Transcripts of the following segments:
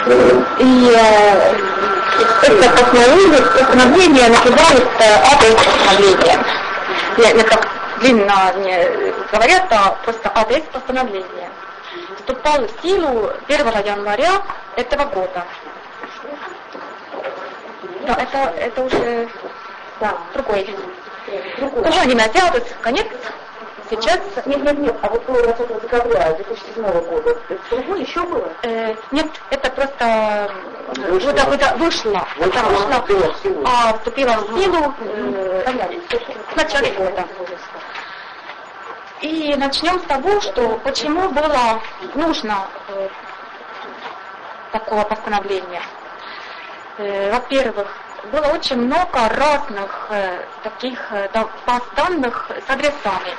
И это постановление называют адрес постановления. Не как длинно не говорят, а просто адрес постановления. Вступал в силу 1 января этого года. Да, это уже другой. Уже не назад, конец. Сейчас... Нет, а вот 20 декабря 2007 года, другой еще было? Нет, это просто вышло. Вступило в силу в начале года. И начнем с того, что почему было нужно такого постановления. Во-первых, было очень много разных таких баз данных с адресами.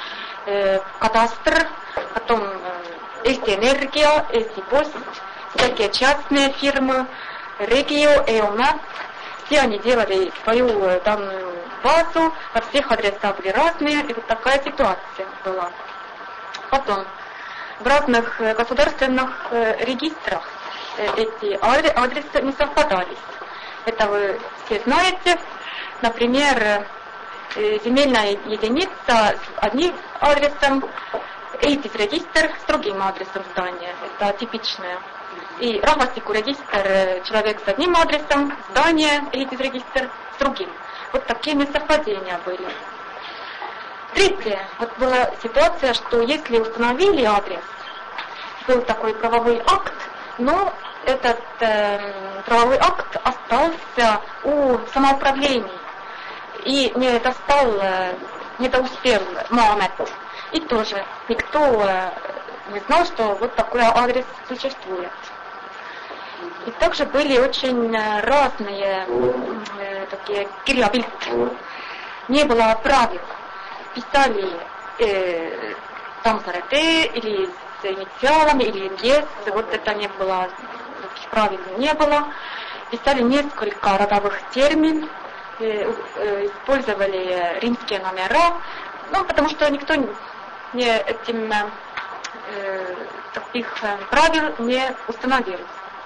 Кадастр, потом Эстэнергия, Эстипост, всякие частные фирмы, Регио, Эомап. Все они делали свою данную базу, во всех адреса были разные, и вот такая ситуация была. Потом, в разных государственных регистрах эти адресы не совпадались. Это вы все знаете. Например, земельная единица с одним адресом, регистр с другим адресом здания. Это типичное. И rahvastiku регистр человек с одним адресом, здание, регистр с другим. Вот такие несовпадения были. Третье. Вот была ситуация, что если установили адрес, был такой правовой акт, но этот правовой акт остался у самоуправлений и не доуспел Моамед. И тоже никто не знал, что вот такой адрес существует. И также были очень разные такие кирьябильт. Не было правил. Писали там зарете или с инициалами, или без. Вот это не было, таких правил не было. Писали несколько родовых терминов, использовали римские номера, потому что никто этим таких правил не установил.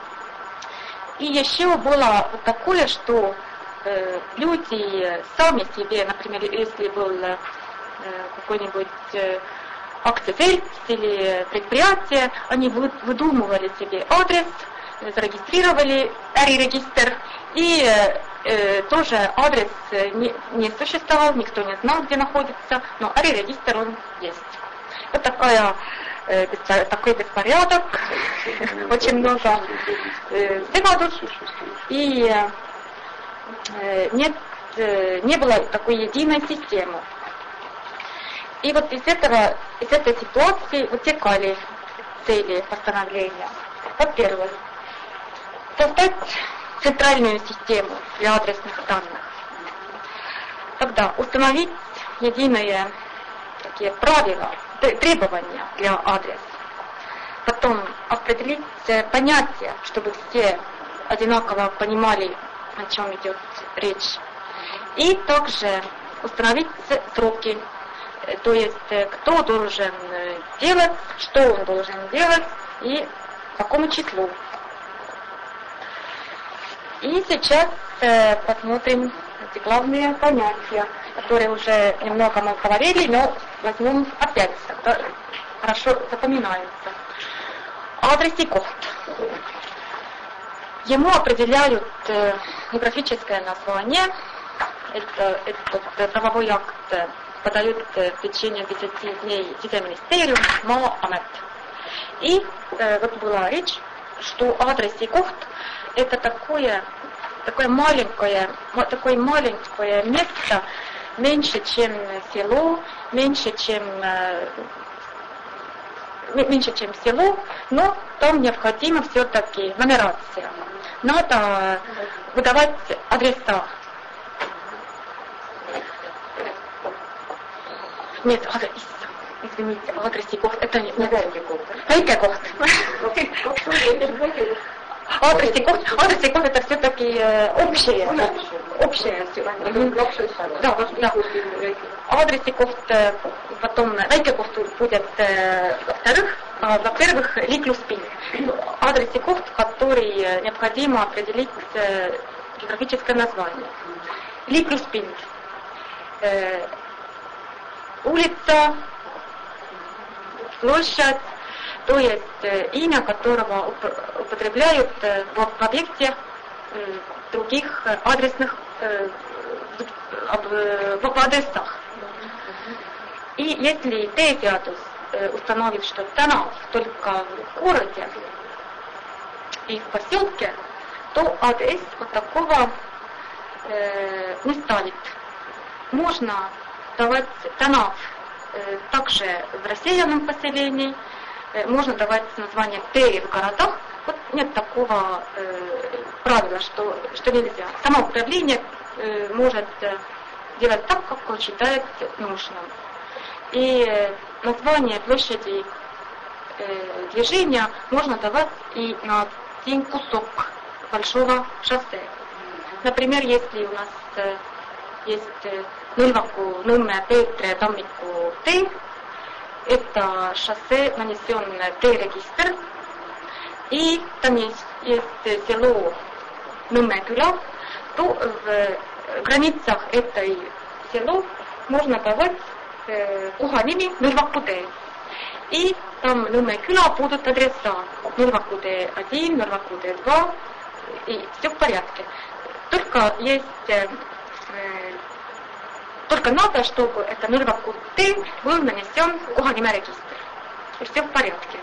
И еще было вот такое, что люди сами себе, например, если был какой-нибудь акция или предприятие, они выдумывали себе адрес, зарегистрировали регистр, и тоже адрес не существовал, никто не знал, где находится, но регистр он есть. Вот такой беспорядок, очень много выводов, и не было такой единой системы. И вот из этой ситуации вытекали цели постановления. Во-первых, создать центральную систему для адресных данных. Тогда установить единые такие правила, требования для адреса. Потом определить понятия, чтобы все одинаково понимали, о чем идет речь. И также установить сроки, то есть кто должен делать, что он должен делать и к какому числу. И сейчас посмотрим эти главные понятия, которые уже немного мы говорили, но возьмем опять, хорошо запоминаются. Адрес и код. Ему определяют географическое название. Этот правовой акт подают в течение 10 дней министерию Моамед. И вот была речь, что адрес и код это такое маленькое место, меньше, чем село, меньше, чем село, но там необходима все-таки нумерация. Надо выдавать адреса. Нет, извините, адрес и код, это не Väike-koht. Адрес и код это все-таки общее. Да. Адрес и код потом Väike-koht будет во-первых, Ли плюс Пи. Адрес и код, который который необходимо определить географическое название. Ли плюс пинт. Улица, площадь, то есть имя, которого употребляют в объекте других адресных в адресах. И если Тезиатус установит, что Танав только в городе и в поселке, то адрес вот такого не ставит. Можно давать Танав также в рассеянном поселении, можно давать название Т в городах. Вот нет такого правила, что нельзя. Само управление может делать так, как он считает нужным. И название площади движения можно давать и на один кусок большого шоссе. Например, если у нас есть Нульваку, Нумме, Петре, Тамику, Т, это шоссе, нанесенное Т-регистр, и там есть село Нумме-Кюла, то в границах этой села можно давать Куханими Нульвакуте. И там Нумме-Кюла будут адреса Нульвакуте 1, Нульвакуте 2, и все в порядке. Только есть только надо, чтобы это Нульвакуте был нанесен в Куханиме регистр. И все в порядке.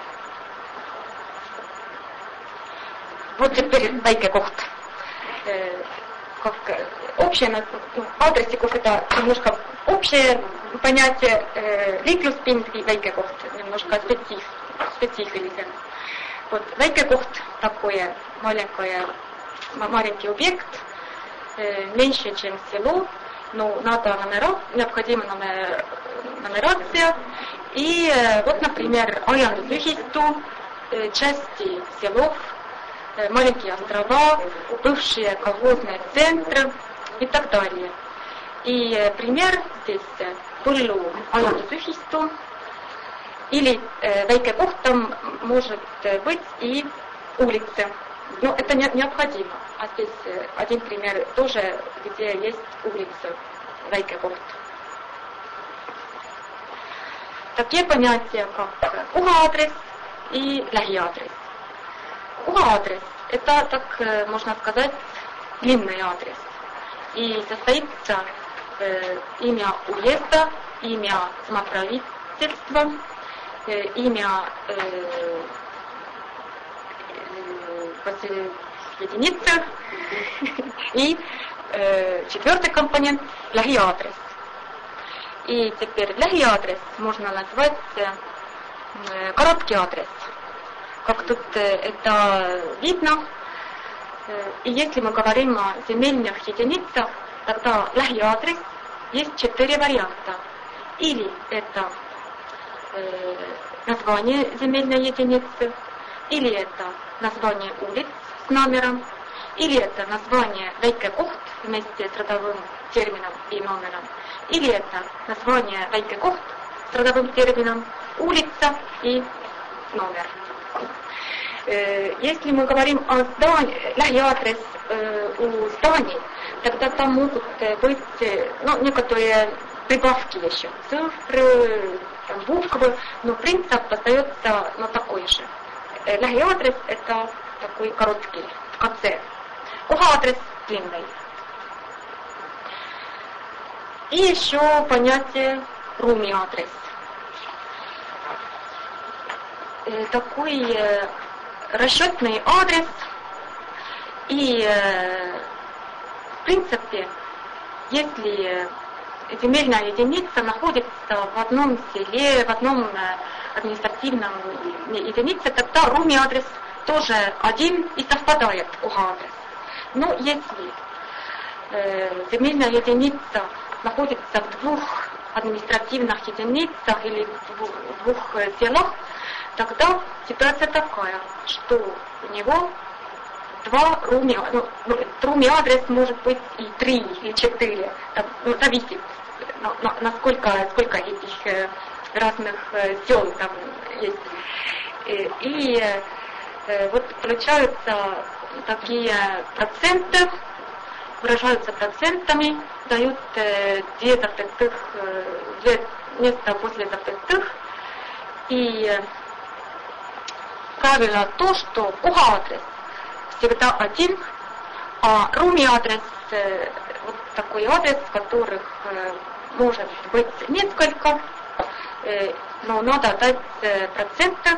Вот теперь Вайкекохт. Как общее, адресиков это немножко общее понятие, Ли плюс пинт и Вайкекохт, немножко специфика. Вот Вайкекохт такое маленький объект, меньше, чем село, но надо необходима нумерация. И вот, например, Аян-Зюхисту, части селов, маленькие острова, бывшие колхозные центры и так далее. И пример здесь Пуллу Аян-Зюхисту, или Вайкекохт, там может быть и улицы. Но это необходимо. А здесь один пример тоже, где есть улица Вайкекохт. Такие понятия, как уга-адрес и ляхи-адрес. Уга-адрес – это, так можно сказать, длинный адрес. И состоится имя уезда, имя самоправительства, имя единицы и четвертый компонент – ляхи-адрес. И теперь ляхи-адрес можно назвать короткий адрес. Как тут это видно. И если мы говорим о земельных единицах, тогда ляхи-адрес есть 4 варианта. Или это название земельной единицы, или это название улиц с номером, или это название Вайкекохт вместе с родовым термином и номером, или это название Вайкекохт с родовым термином, улица и номер. Если мы говорим о здании, ляхи-адрес у зданий, тогда там могут быть некоторые прибавки еще, цифры, буквы, но принцип остается такой же. Ляхи-адрес это такой короткий в конце. Уга-адрес длинный. И еще понятие руми-адрес. Такой расчетный адрес. И в принципе, если земельная единица находится в одном селе, в одном административном единице, тогда руми-адрес тоже один и совпадает уга-адрес. Но если земельная единица находится в 2 административных единицах или в 2 селах, тогда ситуация такая, что у него 2 руми-адрес может быть и 3, или 4, зависит, насколько этих разных сел там есть. И вот получаются такие проценты, выражаются процентами, дают две места после запятых. И правило то, что куха-адрес всегда один, а руми-адрес вот такой адрес, которых может быть несколько, но надо дать проценты,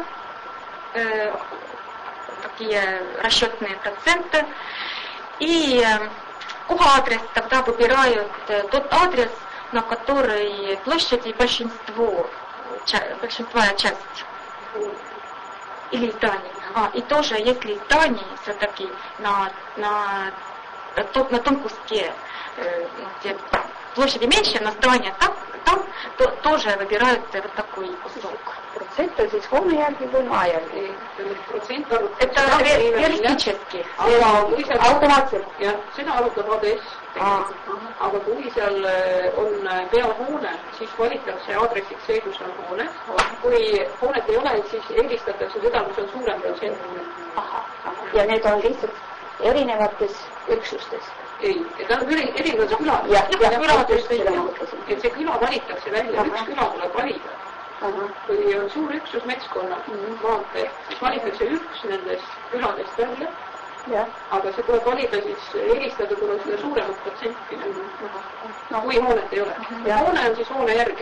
такие расчетные проценты. И куха-адрес тогда выбирают тот адрес, на который площади большинствовая часть или здание. И тоже, если здание все-таки на том куске, где площади меньше, но здание там тоже выбирают вот такой кусок. Protsent on siis hoone järgi või maa järgi? Это реалистически. Automaatselt? jah, seda arutab ADS. Aga kui seal on peahoone, siis valitakse aadressiks see, kus on hooned. Kui hoonet ei ole, siis eelistatakse seda, kus on suurem protsent. Ja need on lihtsalt erinevates üksustes? Ei, tähendab erinevates külades. Et see küla valitakse välja, üks küla tuleb valida. Kui on suur üksus metskonna maantee, siis valitakse üks nendest küladest välja. Aga see tuleb valida siis eelistada, kui on seda suuremat protsenti. Kui hoonet ei ole. Hoone on siis hoone järgi.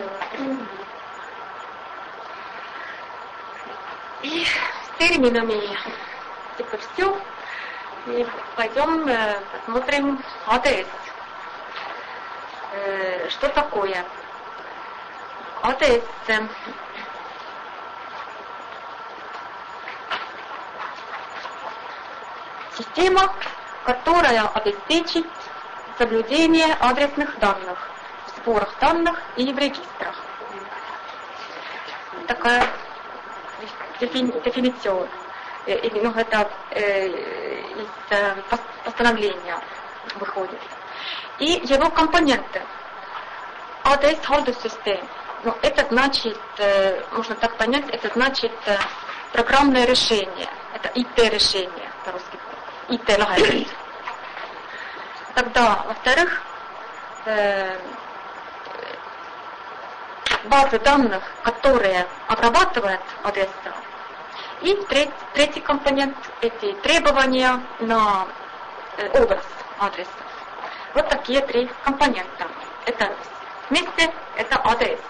И с терминами теперь все. И пойдем посмотрим АДС. Что такое? АДС система, которая обеспечит соблюдение адресных данных в сборах данных и в регистрах. Такая дефиниция. Это из постановления выходит. И его компоненты. ADS Haldussystem. Это значит, можно так понять, это значит программное решение. Это IT-решение по-русски. IT-лагерь. Тогда, во-вторых, базы данных, которые обрабатывают адреса. И третий компонент – эти требования на образ адреса. Вот такие три компонента. Это вместе, это ADS.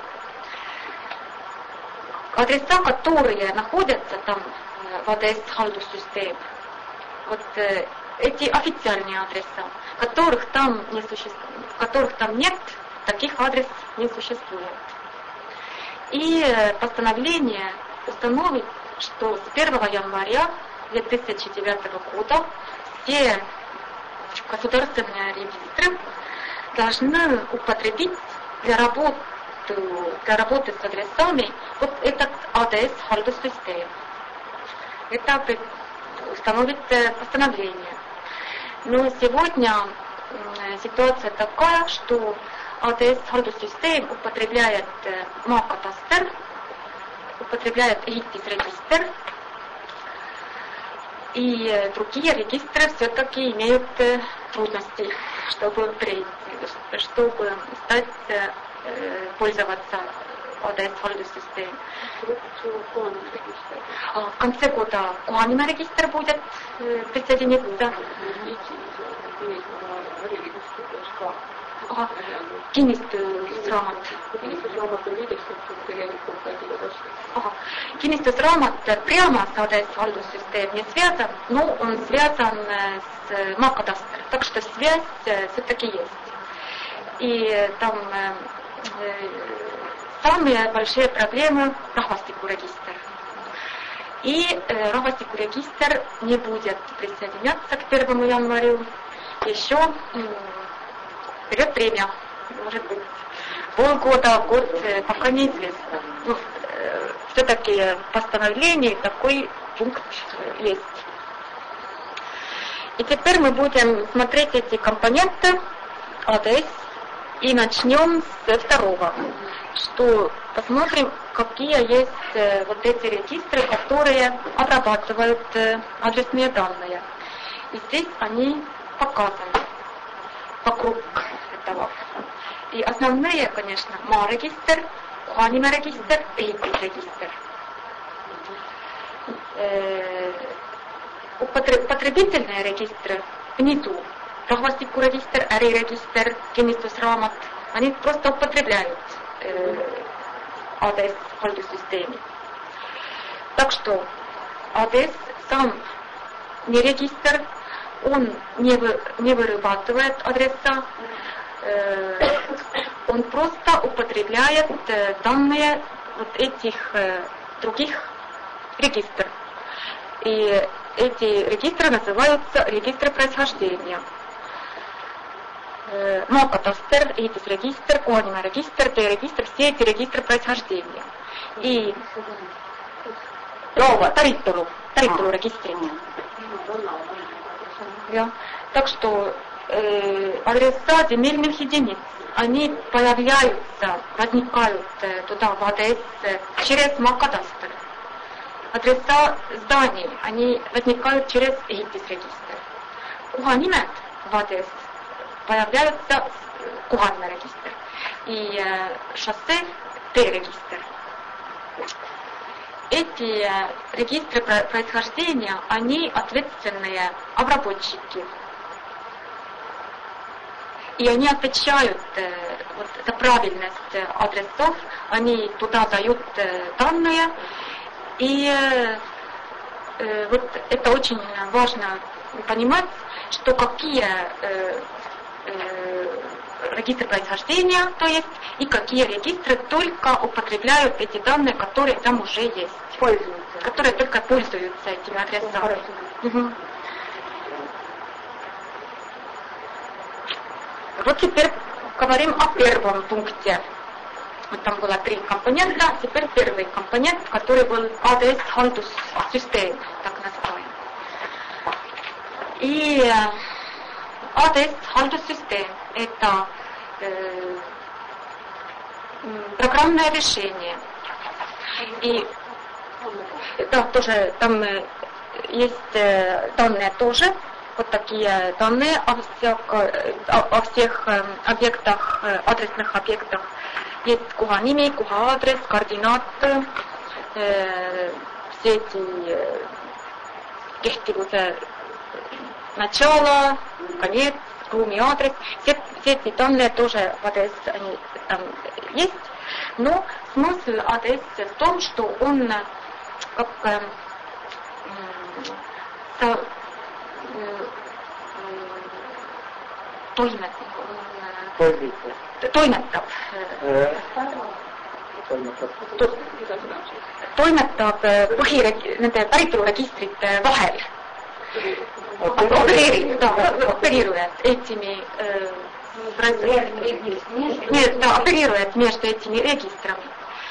Адреса, которые находятся там в ADS Haldussystem, вот эти официальные адреса, которых там нет, таких адрес не существует. И постановление установит, что с 1 января 2009 года все государственные регистры должны употребить для работы с адресами вот этот ADS Haldussystem. Это установит постановление. Но сегодня ситуация такая, что ADS Haldussystem употребляет maa-кадастр, употребляет египетский-регистр, и другие регистры все-таки имеют трудности, чтобы стать пользоваться ADS Haldussystem. В конце года Куанина регистр будет присоединиться. Kinnistusraamat. Kinnistusraamat прямо с ADS Haldussystem не связан, но он связан с maa-кадастром, так что связь все-таки есть. И там самые большие проблемы rahvastikuregister. И rahvastikuregister не будет присоединяться к 1 января. Еще вперед время, может быть, полгода, год, пока неизвестно. Все-таки в постановлении такой пункт есть. И теперь мы будем смотреть эти компоненты ADS и начнем с второго. что посмотрим, какие есть вот эти регистры, которые обрабатывают адресные данные. И здесь они показаны вокруг этого. И основные, конечно, maa-регистр, kohanime-регистр и EHIS-регистр. Потребительные регистры внизу, rahvastikuregister, ärirегистр, kinnistusraamat, они просто употребляют ADS в haldussüsteemi. Так что ADS сам не регистр, он не вырабатывает адреса, он просто употребляет данные вот этих других регистров. И эти регистры называются регистры происхождения. Maa-кадастр, EHIS-регистр, kohanime-регистр, TE-регистр, все эти регистры происхождения. И päritolu-регистры. Так что адреса земельных единиц, они появляются, возникают туда в АДС через maa-кадастр. Адреса зданий, они возникают через EHIS-регистр. Kohanime в АДС появляются kohanime-регистр. И шоссе TE-регистр. Эти регистры происхождения, они ответственные обработчики. И они отвечают вот, за правильность адресов, они туда дают данные. И вот это очень важно понимать, что какие регистры происхождения, то есть, и какие регистры только употребляют эти данные, которые там уже есть. Пользуются. Которые только пользуются этими адресами. Угу. Вот теперь говорим о первом пункте. Вот там было 3 компонента, теперь первый компонент, который был ADS haldussüsteem, так называемый. И ADS haldussüsteem — это программное решение. И да, тоже там есть данные тоже, вот такие данные о всех объектах, адресных объектах. Есть kohanimi, koha-адрес, координаты, все эти kehtivuse начало, конец, руми-адрес, все эти данные тоже в АДС они там есть, но смысл АДС в том, что он как toimetab nende päritoluregistrite vahel. Оперирует этими оперирует между этими регистрами.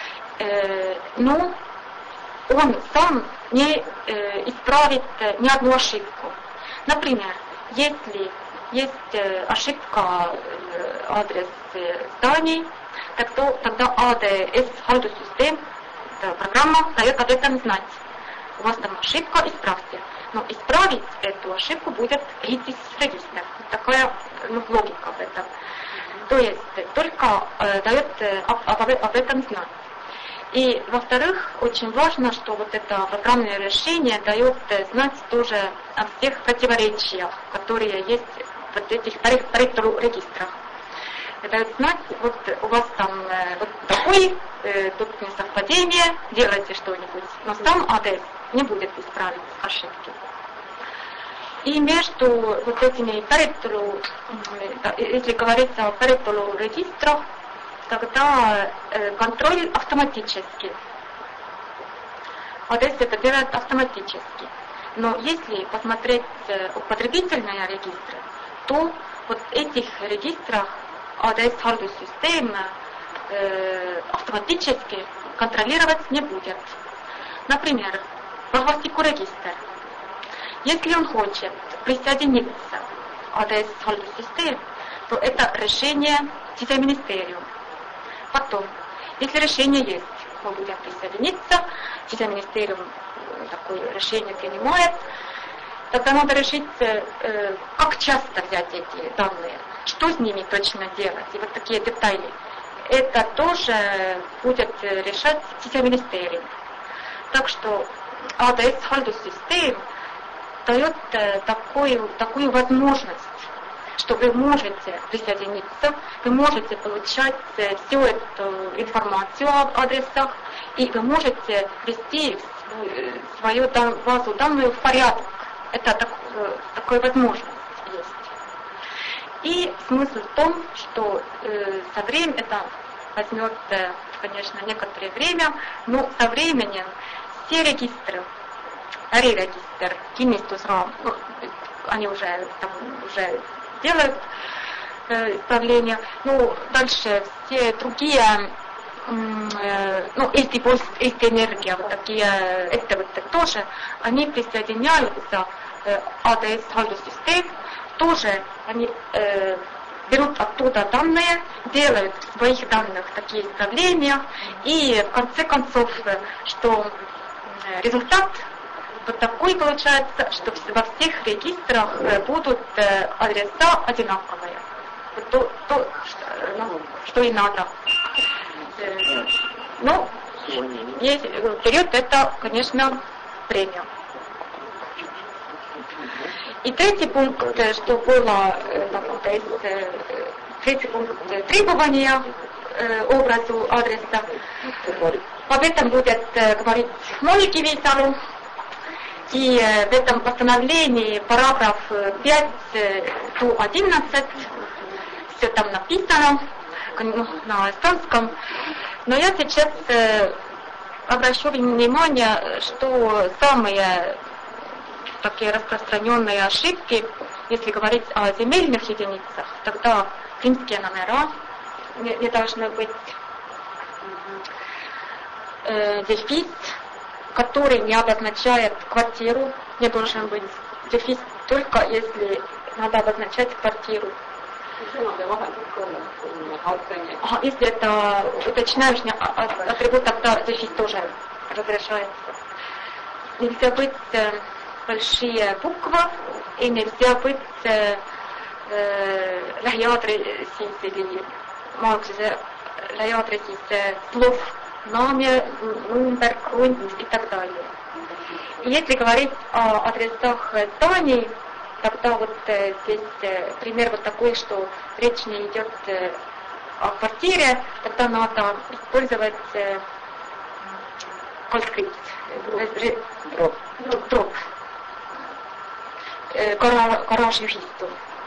Но он сам не исправит ни одну ошибку. Например, если есть ошибка адрес зданий, тогда ADS haldussüsteem, программа дает об этом знать. У вас там ошибка, исправьте. Но исправить эту ошибку будет EHIS-регистр. Такая логика в этом. То есть только дает об этом знать. И во-вторых, очень важно, что вот это программное решение дает знать тоже о всех противоречиях, которые есть в вот этих регистрах. Дает знать, вот у вас там вот такой, тут несовпадение, делайте что-нибудь. Но сам адрес не будет исправить ошибки. И между вот этими если говорится о регистрах, тогда контроль автоматический. АДС это делает автоматически. Но если посмотреть употребительные регистры, то вот этих регистрах ADS haldussüsteem автоматически контролировать не будет. Например, rahvastikuregister. Если он хочет присоединиться к ADS haldussüsteem, то это решение Siseministeerium. Потом, Если решение есть, мы будем присоединиться, если министериум такое решение принимает, тогда надо решить, как часто взять эти данные, что с ними точно делать, и вот такие детали. Это тоже будет решать министериум. Так что АДС Хальдус-систем дает такую возможность, что вы можете присоединиться, вы можете получать всю эту информацию об адресах, и вы можете ввести свою базу данных в порядок. Это такая возможность есть. И смысл в том, что со временем, это возьмет, конечно, некоторое время, но со временем все регистры, регистр, Кинестусрам, они уже делают исправления. Ну, дальше все другие, есть энергия, вот такие, это вот тоже, они присоединяются АДС Хальдус-систем, тоже они берут оттуда данные, делают в своих данных такие исправления, и в конце концов, что результат вот такой получается, что во всех регистрах будут адреса одинаковые. Вот что и надо. Ну, вперед это, конечно, время. И третий пункт, что было, третий пункт требования образу адреса. Об этом будет говорить Моники Вейсару. И в этом постановлении параграф 5-11, все там написано на эстонском. Но я сейчас обращу внимание, что самые такие распространенные ошибки, если говорить о земельных единицах, тогда римские номера не должны быть, дефис, который не обозначает квартиру, не должен быть дефис, только если надо обозначать квартиру. Если это уточняющий атрибут, тогда дефис тоже разрешается. Нельзя быть большие буквы, и нельзя быть лайадресис или лайадресис слов, номер, номер, грунт и так далее. И если говорить о адресах зданий, тогда вот здесь пример вот такой, что речь не идет о квартире, тогда надо использовать колскрипт, дроп, гараж-юристу,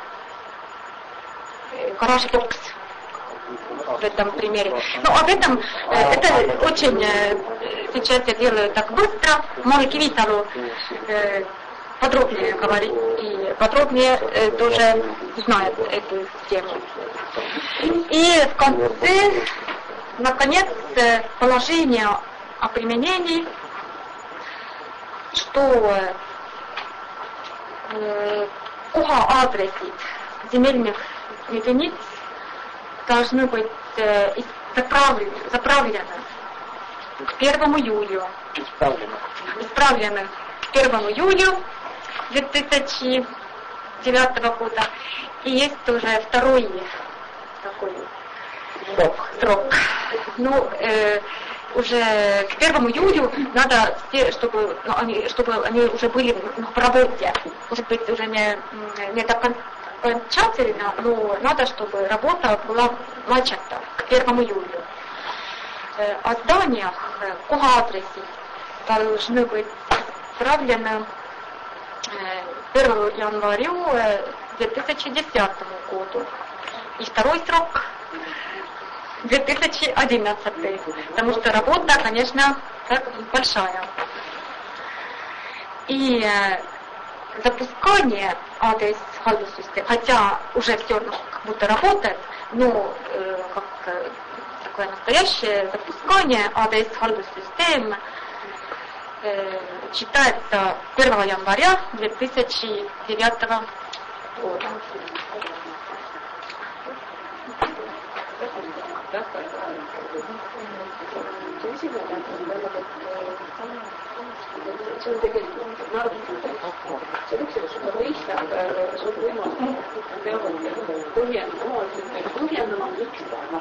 гараж-бокс. В этом примере. Но об этом это очень сейчас я делаю так быстро. Моники Вейсару подробнее говорит и подробнее тоже знает эту тему. И в конце, наконец, положение о применении, что адресит земельных единиц должны быть заправлены к 1 июля. Исправлены к 1 июля 2009 года. И есть уже второй такой срок. Ну, уже к 1 июля надо, чтобы они уже были в работе. Может быть, уже не так окончательно, но надо, чтобы работа была начата к 1 июля. О зданиях, по адресу должны быть исправлены 1 января 2010 году. И второй срок 2011, потому что работа, конечно, большая. И запускание АДС Хальдус-систем, хотя уже все равно как будто работает, но как такое настоящее запускание АДС Хальдус-систем считается 1 января 2009 года. see on tegelikult selleks, et seda mõista, sul võimalik peavad põhjendama, miks ta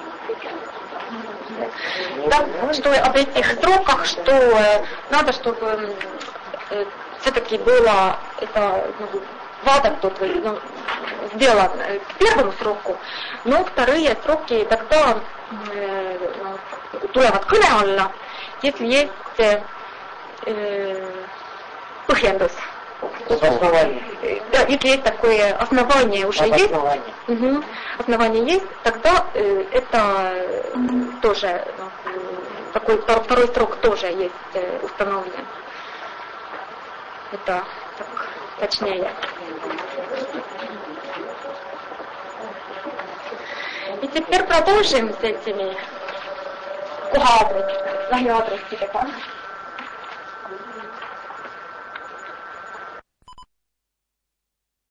Да, что об этих строках, что надо, чтобы все-таки было это vaadatud või сделано к первому сроку, но вторые сроки тогда tulevad kõne alla, если есть põhjendus. Да, если есть такое основание уже есть, основание есть, тогда это тоже, такой второй срок тоже есть установлен. Это так точнее. И теперь продолжим с этими lähiaadressidega.